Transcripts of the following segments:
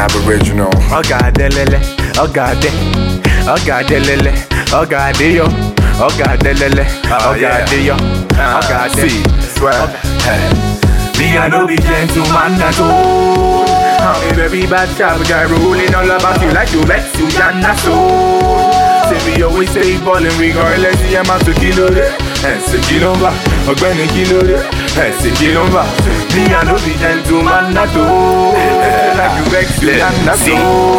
Aboriginal. Oh God, lele. Oh God, oh God, lele. Oh God, yo. Oh God, lele. Oh God, yo. Oh God, see, swear. Me I no be gentleman at all. I'm a very bad child guy, rolling all about you like you vex you, Jana so. Say we always stay ballin' regardless, the amount to kill it. C'est qui l'on va, Ogbeni qui l'on va. C'est qui l'on va. Me I no be gentleman at all. Like you vex you, Jana so.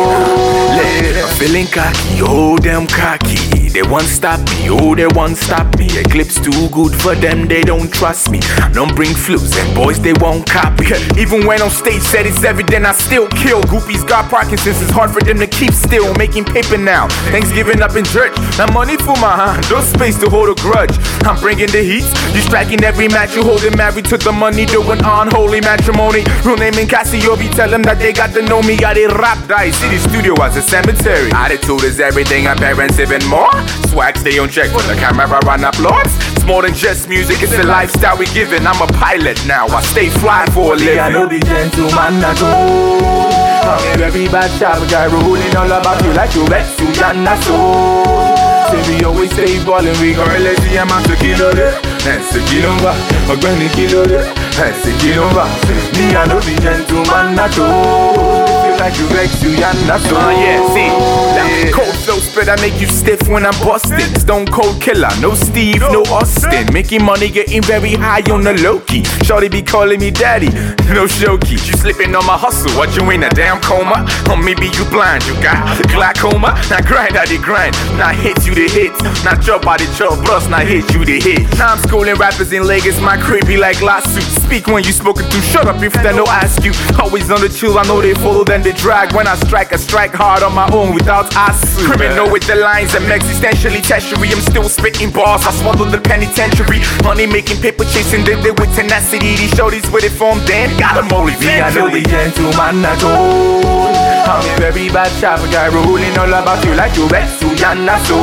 I'm feeling cocky, oh them cocky. They won't stop me, oh they won't stop me. Eclipse too good for them, they don't trust me. I don't bring flus and boys they won't copy. Even when on stage said it's evident I still kill. Goopies got Parkinson's, it's hard for them to keep still. Making paper now, Thanksgiving up in church. Now money for my hand, no space to hold a grudge. I'm bringing the heat, you striking every match. You holding married to the money, doing unholy matrimony. Real name in Cassiope, tell them that they got to know me. I did rap dice, city studio as a cemetery. Attitude is everything, our parents even more. Swag stay on check for the camera run applause. It's more than just music, it's the lifestyle we giving. I'm a pilot now, I stay fly for a living. I no be gentleman at all. I'm a very bad child guy, rolling all about you like you vex you, Jana so. Say we always stay ballin' regardless the amount to kill it. C'est qui l'on va, Ogbeni qui l'on va. C'est qui l'on va. Me I no be gentleman at all. Like you vex you, Jana so. Yeah, see, that cold flow spread, I make you stiff when I'm busting. Stone cold killer, no Steve, no Austin. Making money, getting very high on the low key. Shorty be calling me daddy, no showkey. You slipping on my hustle, what you in a damn coma? Or maybe you blind, you got glaucoma. Now grind, I did grind, now hit you the hits. Now chop, I did chop, plus now hit you the hit. Now I'm schooling rappers in Lagos, my crib be like lawsuits. Speak when you spoken to, shut up if they no ask you. Always on the chill, I know they follow, then they drag. When I strike hard on my own without asking. Criminal with the lines, I'm existentially tertiary. I'm still spitting bars, I swallow the penitentiary. Money making, paper chasing, did it with tenacity. These shorties with it from then, got them only me. I know the gentleman at all. I'm a very bad child guy, rolling all about you like you vex you, Jana so.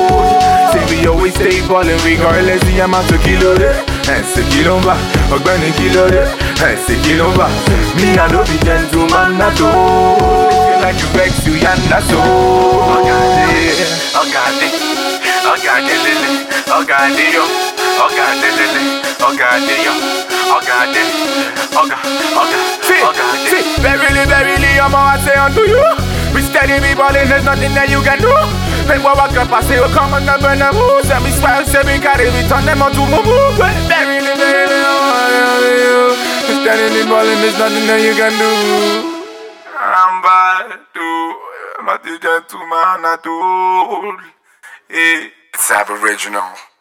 Say we always stay ballin' regardless the amount to kill it. C'est qui l'on va, Ogbeni qui l'on va. C'est qui l'on va. Me I no be gentleman at all. Like you vex you, Jana so. Oh God, oh God, oh God, lele. Oh God, yo. Oh God, lele. Oh God, yo. Oh God, oh God, oh God. See, verily, I'm all I say unto you. We steady, we ballin', there's nothing that you can do. When we walk up, I say, oh, come on, burn the moves. And we smile, say, we carry, we turn them on to move. Verily, we steady, we ballin', there's nothing that you can do. I'm bad, too. I'm a gentleman, I told. It's Aboriginal.